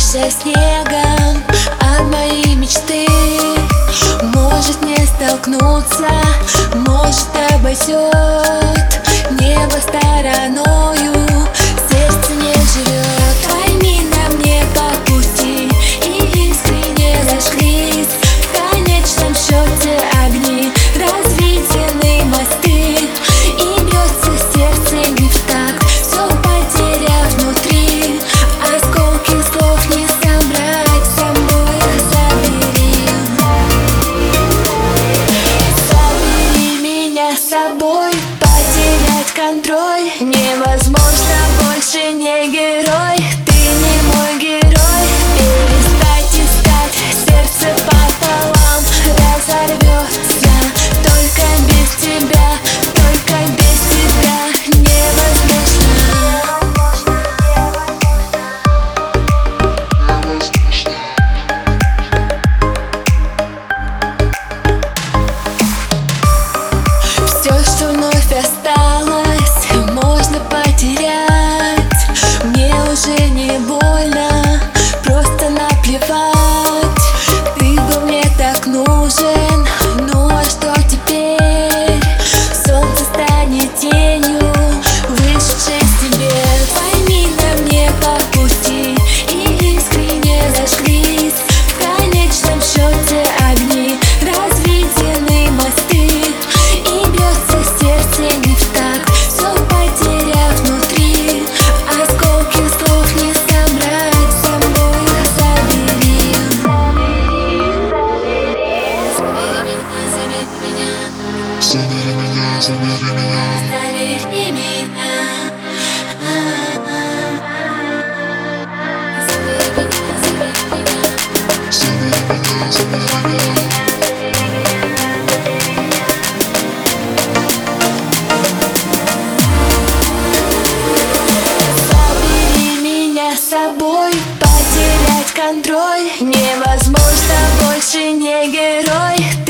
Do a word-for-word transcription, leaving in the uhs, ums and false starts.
Покроешься снегом от моей мечты. Может не столкнуться, может обойдет небо стороною, сердце не живет. Пойми, нам не по пути, и искренне зажглись в конечном счете огни, разведены мосты, и бьется сердце не в такт, все потеряв внутри. Осколки слов не собрать, с собой забери. Забери меня с собой, потерять контроль невозможно, больше не герой. Ты не мой герой, перестать искать, сердце пополам разорвется. Только без тебя, только без тебя невозможно. Все, что вновь осталось, можно потерять. Мне уже не больно, просто наплевать. Ты был мне так нужен, ну а что теперь? Солнце станет тенью, вышедшей с небес. Пойми, нам не по пути, и искренне зажглись в конечном счете огни, разведены мосты, и бьется сердце не в такт, все потеряв внутри. Осколки слов не собрать, с собой забери. Забери меня, забери меня, Забери меня. забери меня, забери меня. Забери меня с собой, потерять контроль невозможно, больше не герой.